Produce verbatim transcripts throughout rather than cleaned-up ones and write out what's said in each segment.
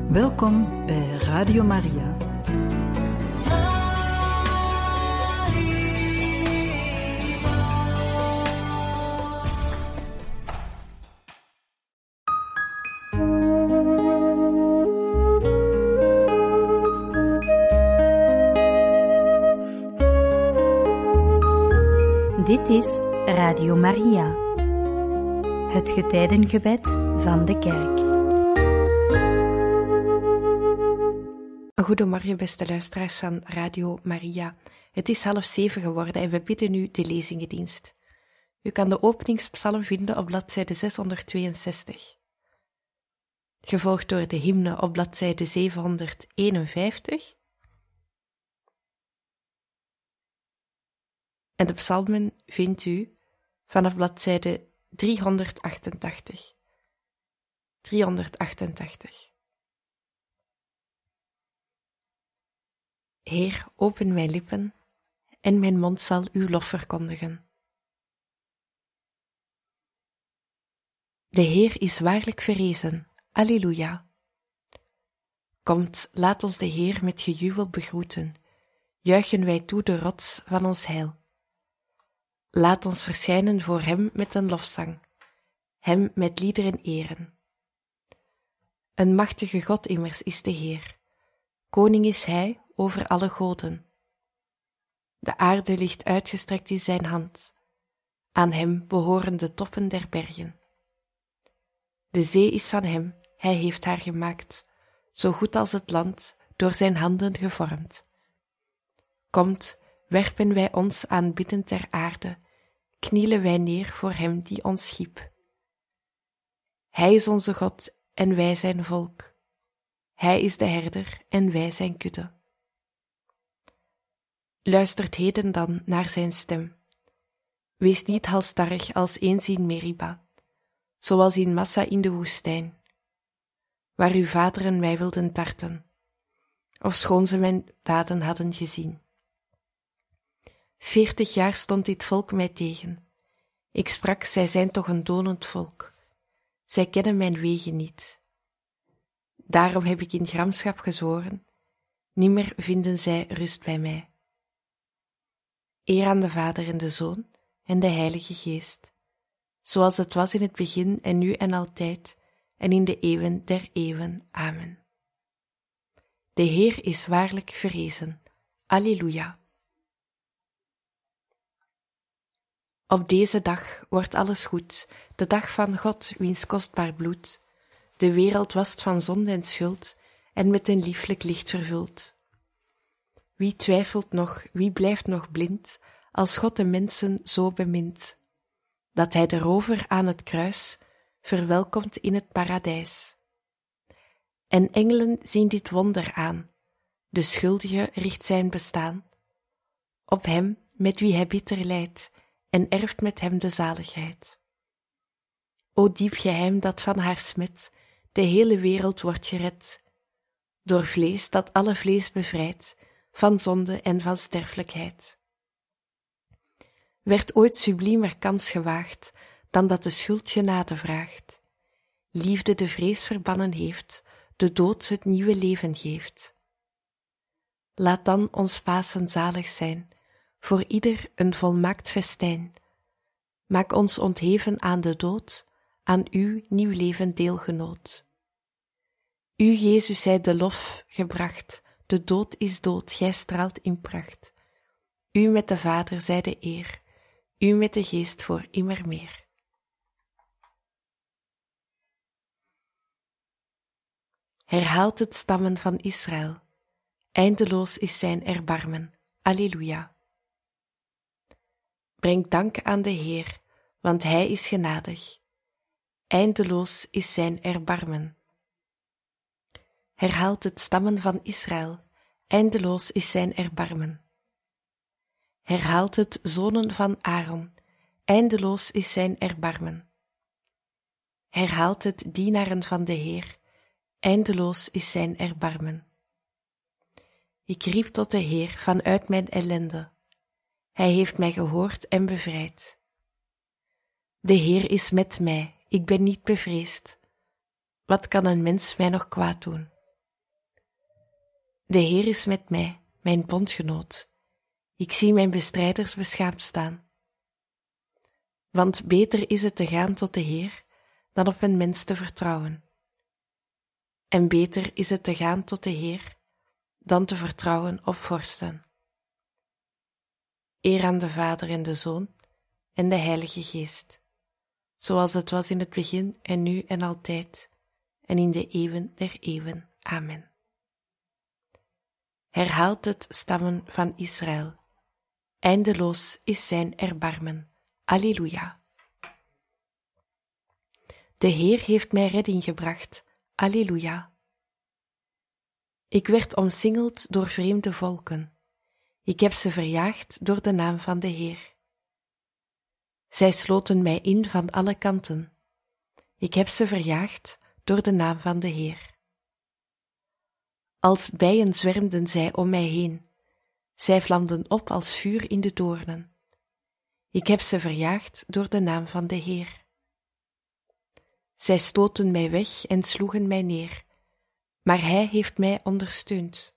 Welkom bij Radio Maria. Dit is Radio Maria, het getijdengebed van de kerk. Goedemorgen, beste luisteraars van Radio Maria. Het is half zeven geworden en we bidden nu de lezingendienst. U kan de openingspsalm vinden op bladzijde zeshonderdtweeënzestig. Gevolgd door de hymne op bladzijde zevenhonderdeenenvijftig. En de psalmen vindt u vanaf bladzijde driehonderdachtentachtig. driehonderdachtentachtig. Heer, open mijn lippen, en mijn mond zal uw lof verkondigen. De Heer is waarlijk verrezen. Alleluia. Komt, laat ons de Heer met gejubel begroeten. Juichen wij toe de rots van ons heil. Laat ons verschijnen voor hem met een lofzang, hem met liederen eren. Een machtige God immers is de Heer. Koning is hij over alle goden. De aarde ligt uitgestrekt in zijn hand. Aan hem behoren de toppen der bergen. De zee is van hem, hij heeft haar gemaakt, zo goed als het land, door zijn handen gevormd. Komt, werpen wij ons aanbiddend ter aarde, knielen wij neer voor hem die ons schiep. Hij is onze God en wij zijn volk. Hij is de herder en wij zijn kudde. Luistert heden dan naar zijn stem. Wees niet halsstarrig als eens in Meriba, zoals in Massa in de woestijn, waar uw vaderen mij wilden tarten, ofschoon ze mijn daden hadden gezien. Veertig jaar stond dit volk mij tegen. Ik sprak, zij zijn toch een donend volk. Zij kennen mijn wegen niet. Daarom heb ik in gramschap gezworen, nimmer vinden zij rust bij mij. Eer aan de Vader en de Zoon en de Heilige Geest, zoals het was in het begin en nu en altijd, en in de eeuwen der eeuwen. Amen. De Heer is waarlijk verrezen. Alleluia. Op deze dag wordt alles goed, de dag van God, wiens kostbaar bloed de wereld wast van zonde en schuld en met een lieflijk licht vervult. Wie twijfelt nog, wie blijft nog blind, als God de mensen zo bemint, dat hij de rover aan het kruis verwelkomt in het paradijs. En engelen zien dit wonder aan, de schuldige richt zijn bestaan op hem met wie hij bitter lijdt, en erft met hem de zaligheid. O diep geheim dat van haar smet de hele wereld wordt gered, door vlees dat alle vlees bevrijdt van zonde en van sterfelijkheid. Werd ooit subliemer kans gewaagd dan dat de schuld genade vraagt, liefde de vrees verbannen heeft, de dood het nieuwe leven geeft. Laat dan ons Pasen zalig zijn, voor ieder een volmaakt festijn. Maak ons ontheven aan de dood, aan uw nieuw leven deelgenoot. U, Jezus, zij de lof gebracht, de dood is dood, gij straalt in pracht. U met de Vader zij de eer, u met de Geest voor immer meer. Herhaalt het stammen van Israël, eindeloos is zijn erbarmen. Alleluia. Breng dank aan de Heer, want hij is genadig. Eindeloos is zijn erbarmen. Herhaalt het stammen van Israël, eindeloos is zijn erbarmen. Herhaalt het zonen van Aaron, eindeloos is zijn erbarmen. Herhaalt het dienaren van de Heer, eindeloos is zijn erbarmen. Ik riep tot de Heer vanuit mijn ellende. Hij heeft mij gehoord en bevrijd. De Heer is met mij, ik ben niet bevreesd. Wat kan een mens mij nog kwaad doen? De Heer is met mij, mijn bondgenoot. Ik zie mijn bestrijders beschaamd staan. Want beter is het te gaan tot de Heer dan op een mens te vertrouwen. En beter is het te gaan tot de Heer dan te vertrouwen op vorsten. Eer aan de Vader en de Zoon en de Heilige Geest, zoals het was in het begin en nu en altijd, en in de eeuwen der eeuwen. Amen. Herhaalt het stammen van Israël. Eindeloos is zijn erbarmen. Alleluia. De Heer heeft mij redding gebracht. Alleluia. Ik werd omsingeld door vreemde volken. Ik heb ze verjaagd door de naam van de Heer. Zij sloten mij in van alle kanten. Ik heb ze verjaagd door de naam van de Heer. Als bijen zwermden zij om mij heen. Zij vlamden op als vuur in de doornen. Ik heb ze verjaagd door de naam van de Heer. Zij stoten mij weg en sloegen mij neer, maar Hij heeft mij ondersteund.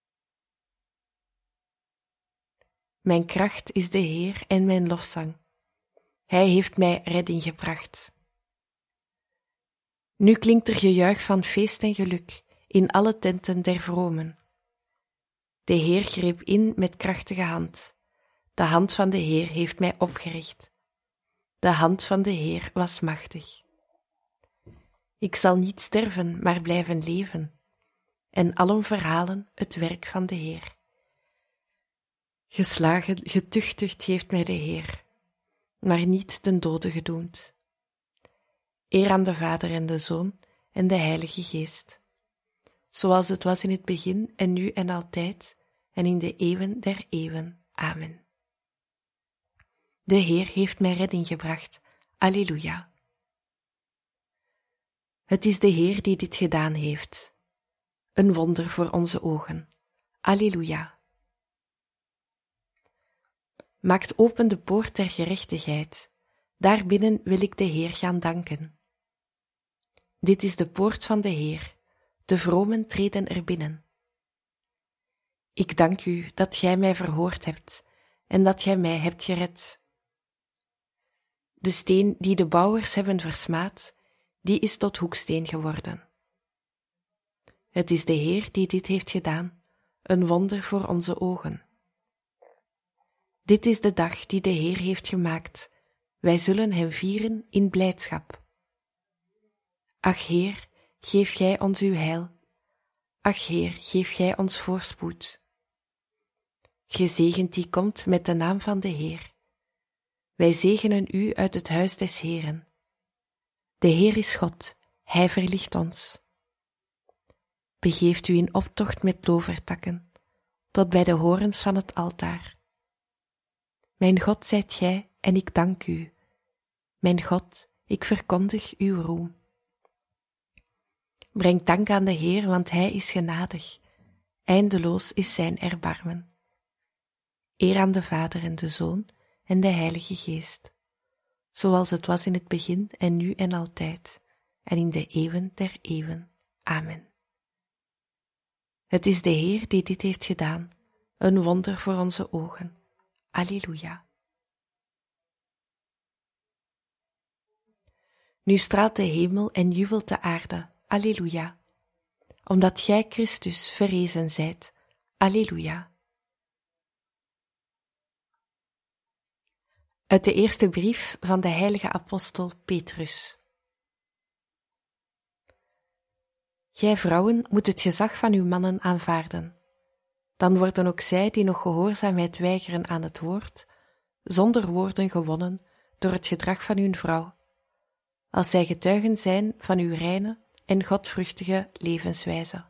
Mijn kracht is de Heer en mijn lofzang. Hij heeft mij redding gebracht. Nu klinkt er gejuich van feest en geluk in alle tenten der vromen. De Heer greep in met krachtige hand. De hand van de Heer heeft mij opgericht. De hand van de Heer was machtig. Ik zal niet sterven, maar blijven leven, en allen verhalen het werk van de Heer. Geslagen, getuchtigd heeft mij de Heer, maar niet ten dode gedoemd. Eer aan de Vader en de Zoon en de Heilige Geest, zoals het was in het begin en nu en altijd, en in de eeuwen der eeuwen. Amen. De Heer heeft mij redding gebracht. Alleluia. Het is de Heer die dit gedaan heeft. Een wonder voor onze ogen. Alleluia. Maakt open de poort der gerechtigheid. Daarbinnen wil ik de Heer gaan danken. Dit is de poort van de Heer. De vromen treden er binnen. Ik dank u dat gij mij verhoord hebt en dat gij mij hebt gered. De steen die de bouwers hebben versmaad, die is tot hoeksteen geworden. Het is de Heer die dit heeft gedaan, een wonder voor onze ogen. Dit is de dag die de Heer heeft gemaakt, wij zullen hem vieren in blijdschap. Ach Heer, geef gij ons uw heil. Ach Heer, geef gij ons voorspoed. Gezegend die komt met de naam van de Heer. Wij zegenen u uit het huis des Heeren. De Heer is God, Hij verlicht ons. Begeeft u in optocht met lovertakken, tot bij de horens van het altaar. Mijn God zijt gij, en ik dank u. Mijn God, ik verkondig uw roem. Breng dank aan de Heer, want Hij is genadig. Eindeloos is zijn erbarmen. Eer aan de Vader en de Zoon en de Heilige Geest, zoals het was in het begin en nu en altijd, en in de eeuwen der eeuwen. Amen. Het is de Heer die dit heeft gedaan, een wonder voor onze ogen. Alleluia. Nu straalt de hemel en jubelt de aarde. Alleluia. Omdat gij Christus verrezen zijt. Alleluia. Uit de eerste brief van de heilige apostel Petrus. Gij vrouwen moet het gezag van uw mannen aanvaarden. Dan worden ook zij die nog gehoorzaamheid weigeren aan het woord, zonder woorden gewonnen door het gedrag van hun vrouw, als zij getuigen zijn van uw reine en godvruchtige levenswijze.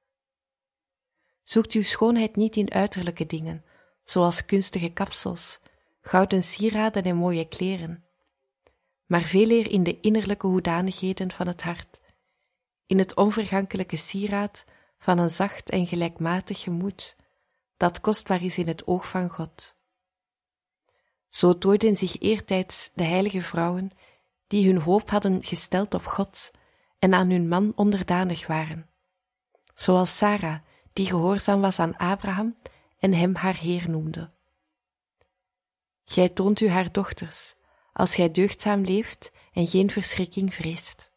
Zoekt uw schoonheid niet in uiterlijke dingen, zoals kunstige kapsels, gouden sieraden en mooie kleren, maar veeleer in de innerlijke hoedanigheden van het hart, in het onvergankelijke sieraad van een zacht en gelijkmatig gemoed, dat kostbaar is in het oog van God. Zo tooiden zich eertijds de heilige vrouwen, die hun hoop hadden gesteld op God en aan hun man onderdanig waren, zoals Sara, die gehoorzaam was aan Abraham en hem haar Heer noemde. Gij toont u haar dochters, als gij deugdzaam leeft en geen verschrikking vreest.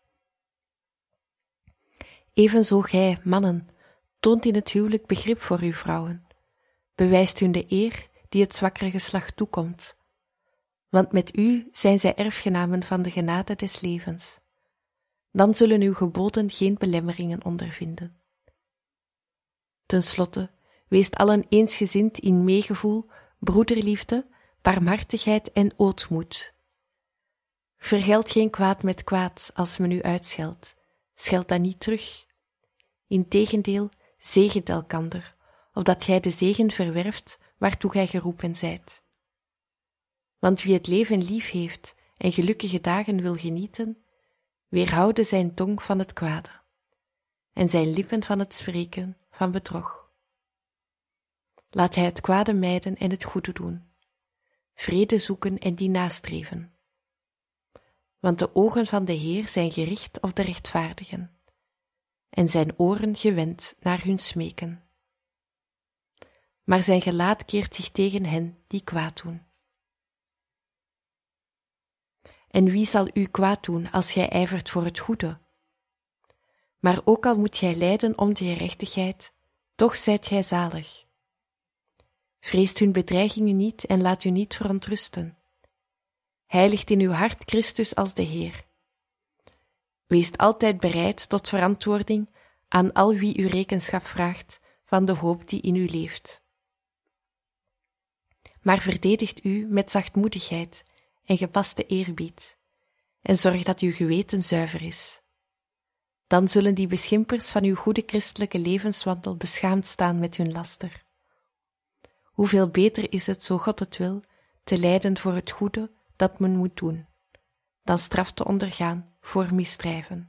Evenzo gij, mannen, toont in het huwelijk begrip voor uw vrouwen, bewijst hun de eer die het zwakkere geslacht toekomt, want met u zijn zij erfgenamen van de genade des levens. Dan zullen uw geboden geen belemmeringen ondervinden. Ten slotte, weest allen eensgezind in meegevoel, broederliefde, barmhartigheid en ootmoed. Vergeld geen kwaad met kwaad als men u uitscheldt, scheld dat niet terug. Integendeel, zegent elkander, opdat gij de zegen verwerft waartoe gij geroepen zijt. Want wie het leven lief heeft en gelukkige dagen wil genieten, weerhouden zijn tong van het kwade, en zijn lippen van het spreken van bedrog. Laat hij het kwade mijden en het goede doen, vrede zoeken en die nastreven. Want de ogen van de Heer zijn gericht op de rechtvaardigen, en zijn oren gewend naar hun smeken. Maar zijn gelaat keert zich tegen hen die kwaad doen. En wie zal u kwaad doen als gij ijvert voor het goede? Maar ook al moet gij lijden om de gerechtigheid, toch zijt gij zalig. Vreest hun bedreigingen niet en laat u niet verontrusten. Heiligt in uw hart Christus als de Heer. Wees altijd bereid tot verantwoording aan al wie u rekenschap vraagt van de hoop die in u leeft. Maar verdedigt u met zachtmoedigheid en gepaste eerbied, en zorg dat uw geweten zuiver is. Dan zullen die beschimpers van uw goede christelijke levenswandel beschaamd staan met hun laster. Hoeveel beter is het, zo God het wil, te lijden voor het goede dat men moet doen, dan straf te ondergaan voor misdrijven.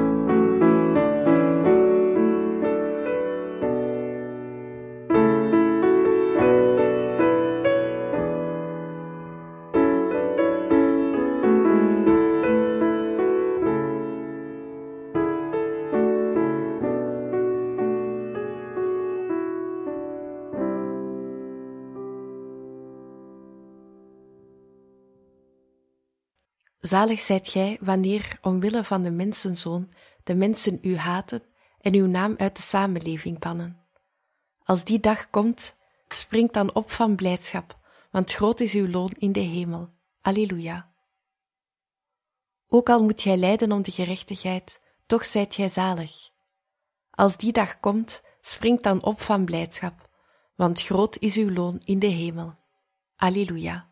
Zalig zijt gij, wanneer, omwille van de mensenzoon, de mensen u haten en uw naam uit de samenleving bannen. Als die dag komt, springt dan op van blijdschap, want groot is uw loon in de hemel. Alleluia. Ook al moet gij lijden om de gerechtigheid, toch zijt gij zalig. Als die dag komt, springt dan op van blijdschap, want groot is uw loon in de hemel. Alleluia.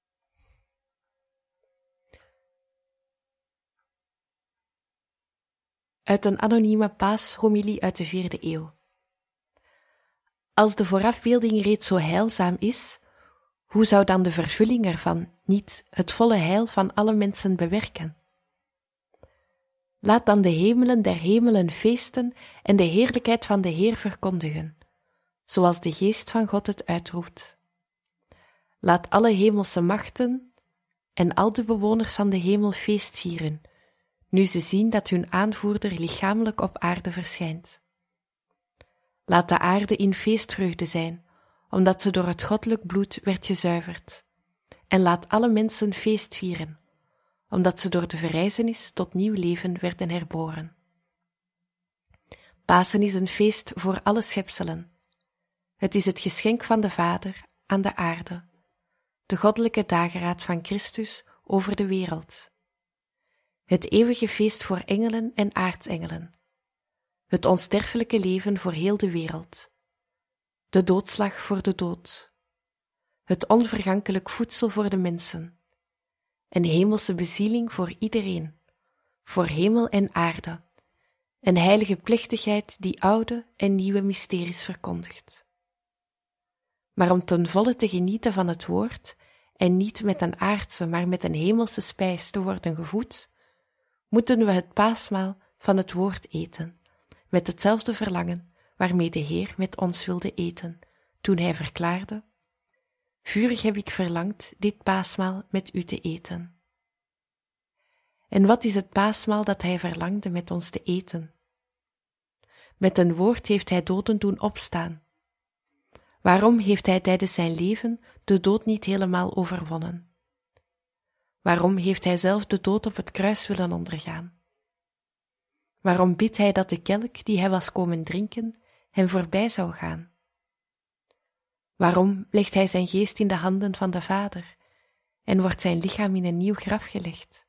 Uit een anonieme paashomilie uit de vierde eeuw. Als de voorafbeelding reeds zo heilzaam is, hoe zou dan de vervulling ervan niet het volle heil van alle mensen bewerken? Laat dan de hemelen der hemelen feesten en de heerlijkheid van de Heer verkondigen, zoals de geest van God het uitroept. Laat alle hemelse machten en al de bewoners van de hemel feest vieren, nu ze zien dat hun aanvoerder lichamelijk op aarde verschijnt. Laat de aarde in feestvreugde zijn, omdat ze door het goddelijk bloed werd gezuiverd. En laat alle mensen feest vieren, omdat ze door de verrijzenis tot nieuw leven werden herboren. Pasen is een feest voor alle schepselen. Het is het geschenk van de Vader aan de aarde, de goddelijke dageraad van Christus over de wereld. Het eeuwige feest voor engelen en aartsengelen. Het onsterfelijke leven voor heel de wereld. De doodslag voor de dood. Het onvergankelijk voedsel voor de mensen. Een hemelse bezieling voor iedereen. Voor hemel en aarde. Een heilige plechtigheid die oude en nieuwe mysteries verkondigt. Maar om ten volle te genieten van het woord en niet met een aardse, maar met een hemelse spijs te worden gevoed, moeten we het paasmaal van het woord eten, met hetzelfde verlangen waarmee de Heer met ons wilde eten, toen hij verklaarde: vurig heb ik verlangd dit paasmaal met u te eten. En wat is het paasmaal dat hij verlangde met ons te eten? Met een woord heeft hij doden doen opstaan. Waarom heeft hij tijdens zijn leven de dood niet helemaal overwonnen? Waarom heeft hij zelf de dood op het kruis willen ondergaan? Waarom bidt hij dat de kelk die hij was komen drinken hem voorbij zou gaan? Waarom legt hij zijn geest in de handen van de Vader en wordt zijn lichaam in een nieuw graf gelegd?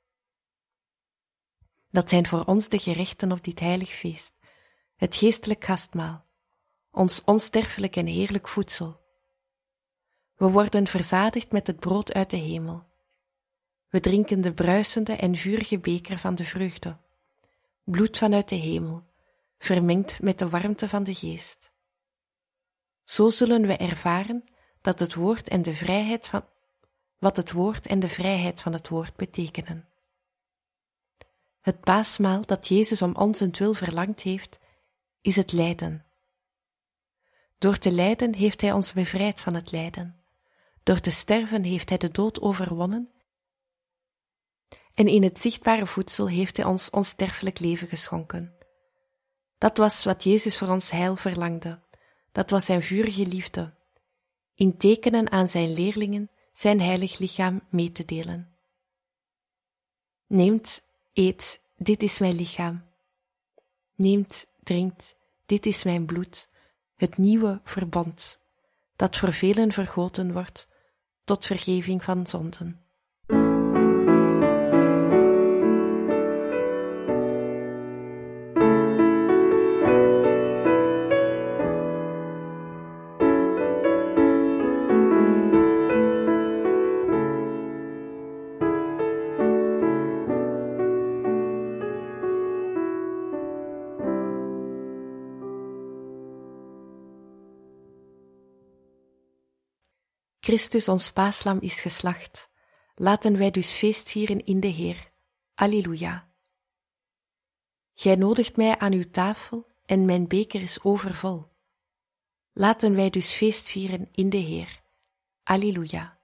Dat zijn voor ons de gerechten op dit heilig feest, het geestelijk gastmaal, ons onsterfelijk en heerlijk voedsel. We worden verzadigd met het brood uit de hemel. We drinken de bruisende en vurige beker van de vreugde, bloed vanuit de hemel, vermengd met de warmte van de geest. Zo zullen we ervaren dat het woord en de vrijheid van, wat het woord en de vrijheid van het woord betekenen. Het paasmaal dat Jezus om onzentwil verlangd heeft, is het lijden. Door te lijden heeft hij ons bevrijd van het lijden. Door te sterven heeft hij de dood overwonnen en in het zichtbare voedsel heeft hij ons onsterfelijk leven geschonken. Dat was wat Jezus voor ons heil verlangde. Dat was zijn vurige liefde, in tekenen aan zijn leerlingen zijn heilig lichaam mee te delen. Neemt, eet, dit is mijn lichaam. Neemt, drinkt, dit is mijn bloed, het nieuwe verbond, dat voor velen vergoten wordt tot vergeving van zonden. Christus, ons paaslam, is geslacht. Laten wij dus feest vieren in de Heer. Alleluia. Gij nodigt mij aan uw tafel en mijn beker is overvol. Laten wij dus feest vieren in de Heer. Alleluia.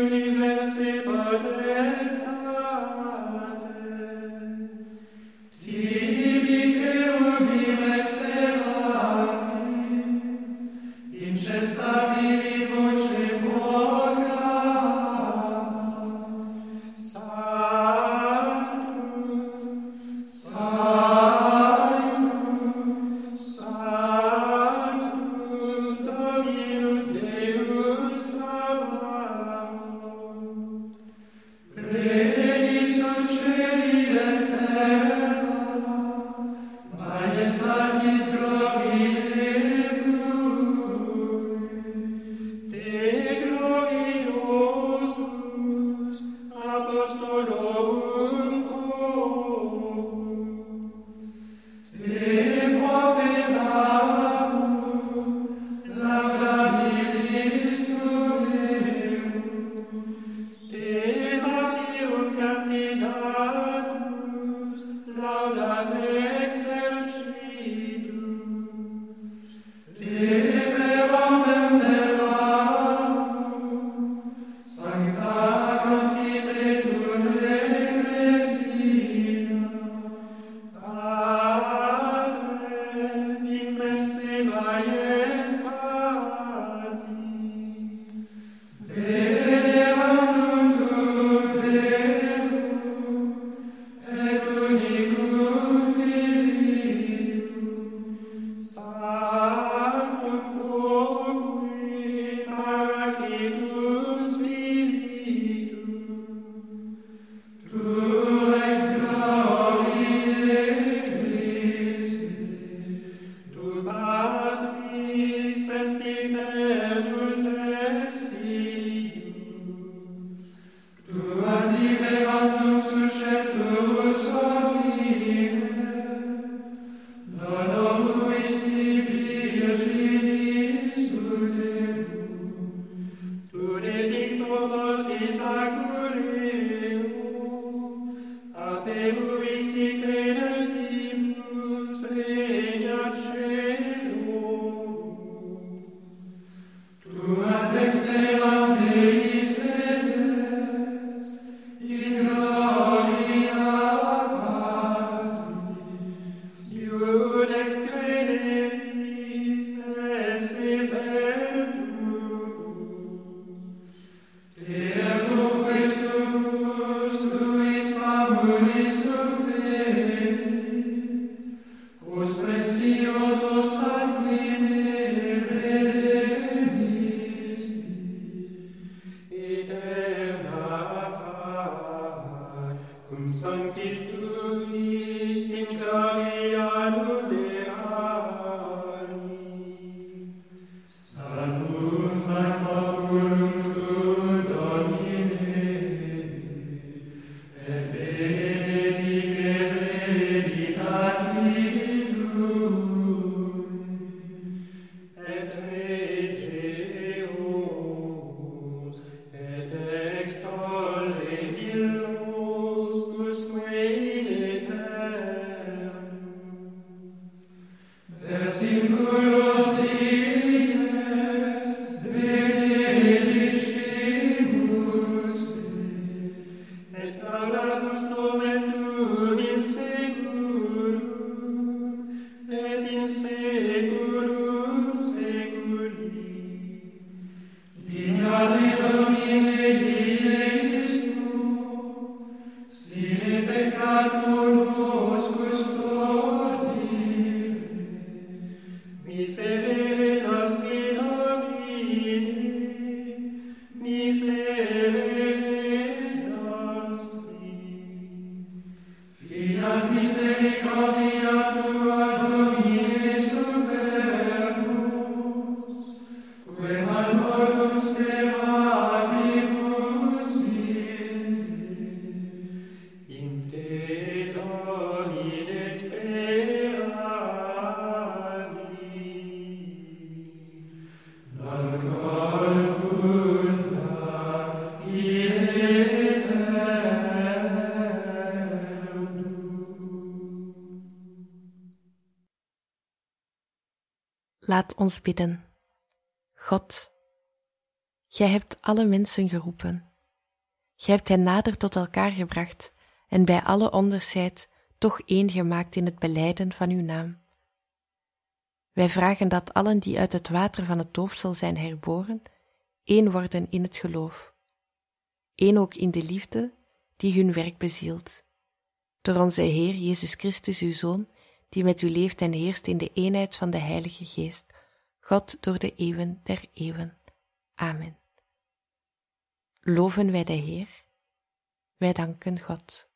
Die Miserere nostri Domine, miserere nostri. Fiat misericordia tua, Domine, super nos, quem al mortum speravibus in te. In te, Domine, speravi. Non confunda in Laat ons bidden. God, Gij hebt alle mensen geroepen. Gij hebt hen nader tot elkaar gebracht en bij alle onderscheid toch één gemaakt in het belijden van uw naam. Wij vragen dat allen die uit het water van het doopsel zijn herboren, één worden in het geloof. Één ook in de liefde die hun werk bezielt. Door onze Heer Jezus Christus, uw Zoon, die met u leeft en heerst in de eenheid van de Heilige Geest, God door de eeuwen der eeuwen. Amen. Loven wij de Heer, wij danken God.